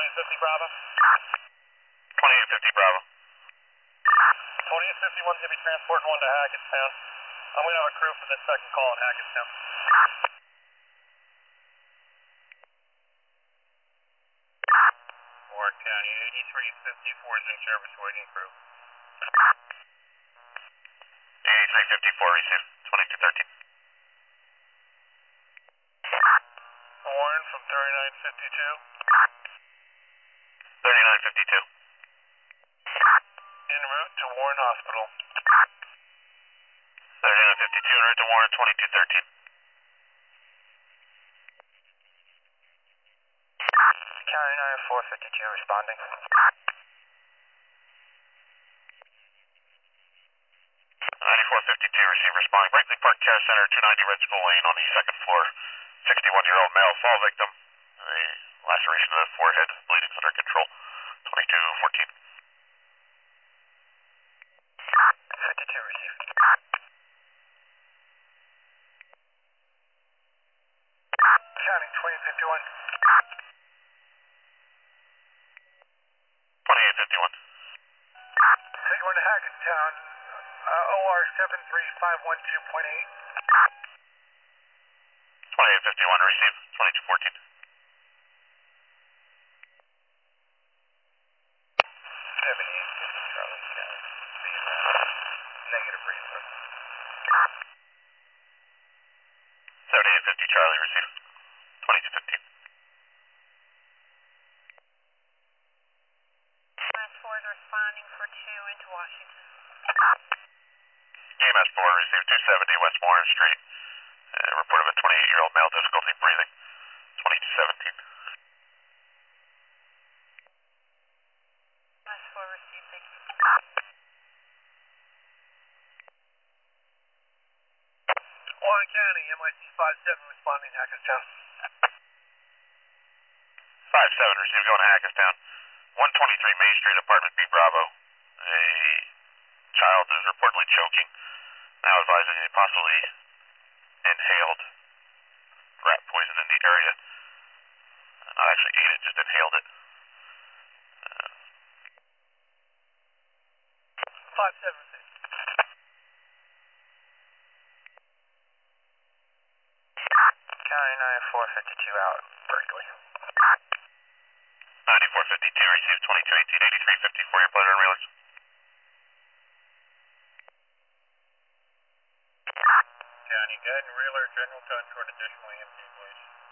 2850 Bravo. 2850 Bravo. 2851's going to be transporting one to Hackettstown. I'm going to have a crew for the second call in Hackettstown. Warren County, 8354 is in service, waiting crew. 8354, receive, 2213. Warren from 3952. 3952. En route to Warren Hospital. 3952, en route to Warren, 2213. County 9452 responding. 9452, receive, responding. Brinkley Park Care Center, 290 Red School Lane on the second floor. 61-year-old male fall victim. A laceration of the forehead, bleeding under control. 2214. 52 received. County 2051. 2851. Take one to Hackettstown. OR 73512.8. 2851, receive, 2214. 7850 Charlie County. Being negative reason. 7850 Charlie, receive, 2215. EMS 4 is responding for 2 into Washington. EMS 4, receive, 270 West Warren Street. Report of a 28-year-old male, difficulty breathing, 2217. EMS 4 received, thank you. Warren County, MIT 57 responding Hackettstown. 57, receive, going to Hackettstown. 123 Main Street, apartment B Bravo. A child is reportedly choking. Now advising a possibly inhaled rat poison in the area. Not actually ate it, just inhaled it. 57. County 9452 out, Berkeley. 9452, receive, 2218, 8354, your pleasure and realize. County, Guy and Reeler, general tone toward additional EMT, please.